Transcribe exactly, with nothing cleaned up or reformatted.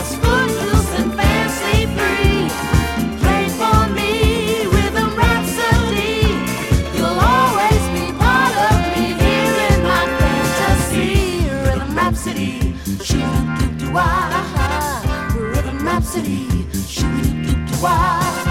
just footloose and fancy free. Play for me, Rhythm Rhapsody. You'll always be part of me here in my fantasy. Rhythm Rhapsody, shoo-doo-doo-doo-wah. Rhythm Rhapsody, shoo-doo-doo-doo-wah.